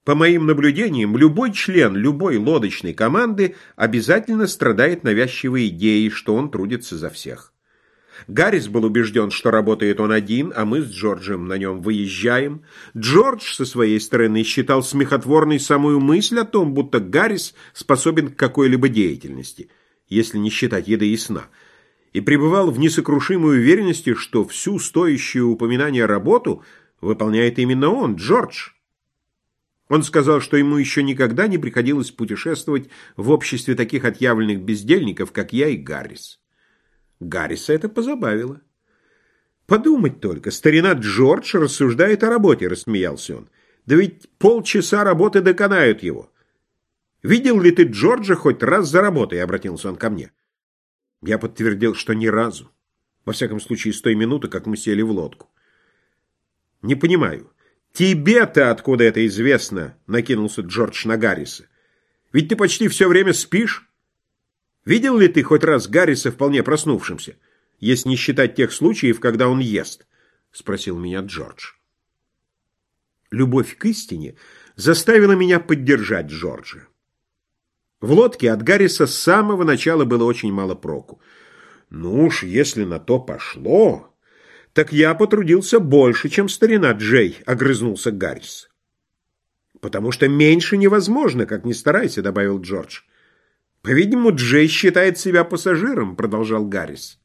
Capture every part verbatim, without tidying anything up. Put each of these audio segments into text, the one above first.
По моим наблюдениям, любой член любой лодочной команды обязательно страдает навязчивой идеей, что он трудится за всех. Гаррис был убежден, что работает он один, а мы с Джорджем на нем выезжаем. Джордж со своей стороны считал смехотворной самую мысль о том, будто Гаррис способен к какой-либо деятельности, если не считать еды и сна, и пребывал в несокрушимой уверенности, что всю стоящую упоминание работу выполняет именно он, Джордж. Он сказал, что ему еще никогда не приходилось путешествовать в обществе таких отъявленных бездельников, как я и Гаррис. Гарриса это позабавило. «Подумать только, старина Джордж рассуждает о работе», — рассмеялся он. «Да ведь полчаса работы доконают его. Видел ли ты Джорджа хоть раз за работой?» — обратился он ко мне. Я подтвердил, что ни разу. Во всяком случае, с той минуты, как мы сели в лодку. «Не понимаю. Тебе-то откуда это известно?» — накинулся Джордж на Гарриса. «Ведь ты почти все время спишь. Видел ли ты хоть раз Гарриса вполне проснувшимся, если не считать тех случаев, когда он ест?» — спросил меня Джордж. Любовь к истине заставила меня поддержать Джорджа. В лодке от Гарриса с самого начала было очень мало проку. «Ну уж, если на то пошло, так я потрудился больше, чем старина Джей», — огрызнулся Гаррис. «Потому что меньше невозможно, как ни старайся», — добавил Джордж. «По-видимому, Джей считает себя пассажиром», — продолжал Гаррис.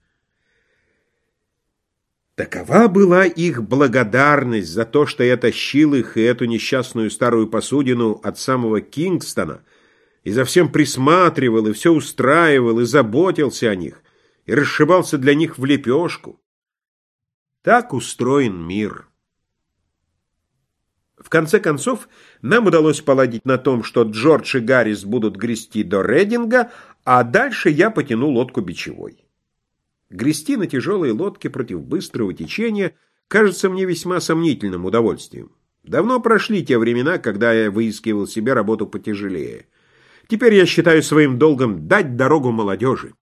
Такова была их благодарность за то, что я тащил их и эту несчастную старую посудину от самого Кингстона, и за всем присматривал, и все устраивал, и заботился о них, и расшибался для них в лепешку. Так устроен мир. В конце концов, нам удалось поладить на том, что Джордж и Гаррис будут грести до Рейдинга, а дальше я потяну лодку бичевой. Грести на тяжелой лодке против быстрого течения кажется мне весьма сомнительным удовольствием. Давно прошли те времена, когда я выискивал себе работу потяжелее. Теперь я считаю своим долгом дать дорогу молодежи.